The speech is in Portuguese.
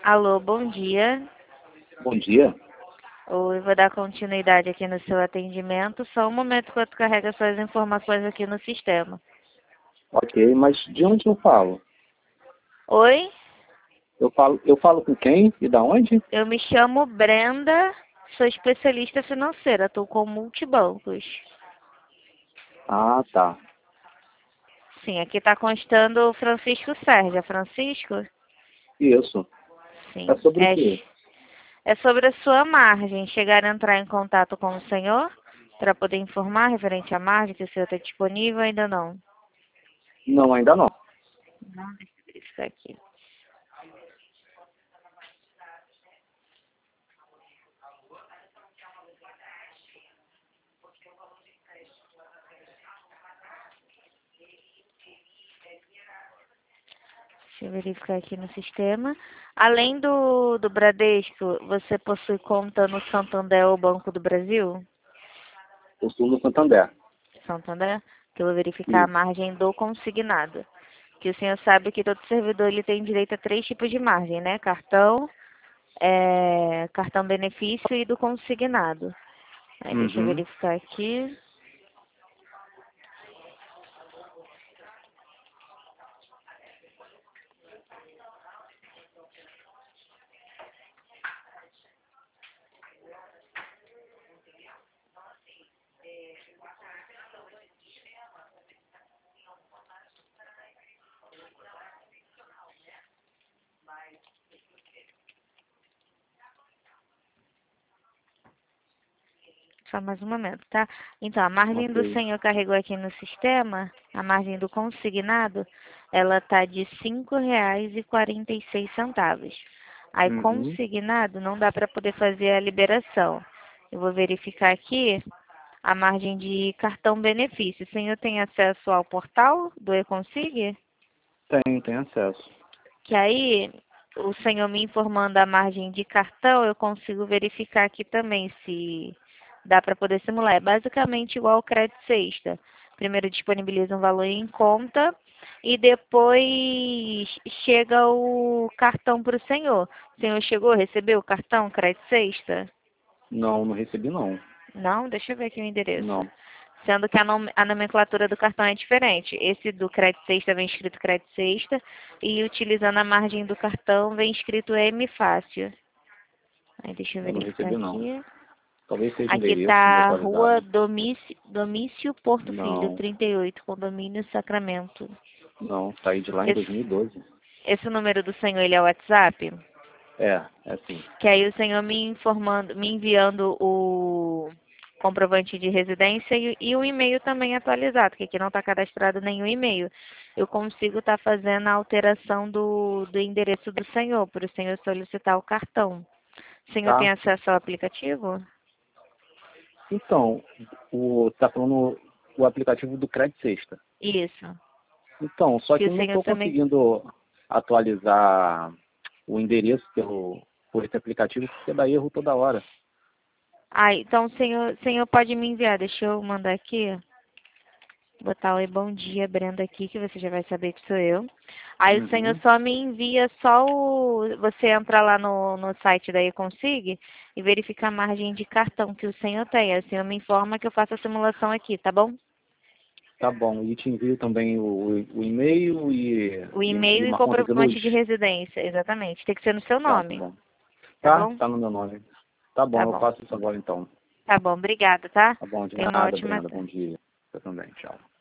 Alô, bom dia. Bom dia. Oi, vou dar continuidade aqui no seu atendimento. Só um momento enquanto carrega suas informações aqui no sistema. Ok, mas de onde eu falo? Oi, Eu falo com quem e da onde? eu me chamo Brenda, sou especialista financeira, estou com multibancos. Ah, tá. Sim, aqui está constando o Francisco Sérgio. É Francisco? Isso. É Sim. sobre o quê? É sobre a sua margem. Chegaram a entrar em contato com o senhor para poder informar referente à margem que o senhor está disponível? Ainda não. Não, ainda não. Não, deixa eu verificar aqui. Deixa eu verificar aqui no sistema. Além do Bradesco, você possui conta no Santander ou Banco do Brasil? Eu sou no Santander. Santander? Que eu vou verificar a Isso. margem do consignado. Que o senhor sabe que todo servidor ele tem direito a 3 tipos de margem, né? Cartão, cartão benefício e do consignado. Aí deixa eu Uhum. verificar aqui. Só mais um momento, tá? Então, a margem do Ok. senhor carregou aqui no sistema, a margem do consignado, ela tá de R$ 5,46. Aí, Uhum. consignado, não dá para poder fazer a liberação. Eu vou verificar aqui a margem de cartão benefício. O senhor tem acesso ao portal do Econsig? Tem acesso. Que aí, o senhor me informando a margem de cartão, eu consigo verificar aqui também se dá para poder simular. É basicamente igual ao crédito sexta. Primeiro disponibiliza um valor em conta e depois chega o cartão para o senhor. O senhor chegou, recebeu o cartão crédito sexta? Não, não recebi não. Não? Deixa eu ver aqui o endereço. Não. Sendo que a nomenclatura do cartão é diferente. Esse do crédito sexta vem escrito crédito sexta e utilizando a margem do cartão vem escrito M Fácil. Aí deixa eu Eu não verificar recebi não. aqui. Talvez seja Aqui endereço tá Rua desatualizado. Domício Porto Filho, Não. 38, Condomínio Sacramento. Não. Saí de lá em Esse, 2012. esse número do senhor, ele é o WhatsApp? É sim. Que aí o senhor me informando, me enviando o comprovante de residência e o e-mail também atualizado, que aqui não está cadastrado nenhum e-mail. Eu consigo estar fazendo a alteração do endereço do senhor, para o senhor solicitar o cartão. O senhor tem Tá? acesso ao aplicativo? Então, tá falando o aplicativo do Crédito Sexta. Isso. Então, só Que que o eu não senhor estou também. conseguindo atualizar o endereço por esse aplicativo, porque dá erro toda hora. Ah, então o senhor pode me enviar. Deixa eu mandar aqui. Botar oi, bom dia, Brenda aqui, que você já vai saber que sou eu. Aí o senhor Uhum. só me envia só o. Você entra lá no site da Econsig e verifica a margem de cartão que o senhor tem. Aí o senhor me informa que eu faço a simulação aqui, tá bom? Tá bom. E te envio também o e-mail O e e-mail e uma conta de luz? comprovante de residência, exatamente. Tem que ser no seu Tá nome, bom. tá Tá? bom? Tá no meu nome. Tá Tá bom, eu bom. faço isso agora então. Tá bom, obrigada, tá? Tá bom, de Tenha uma nada, ótima Brenda. tarde. Bom dia. Você também. Tchau.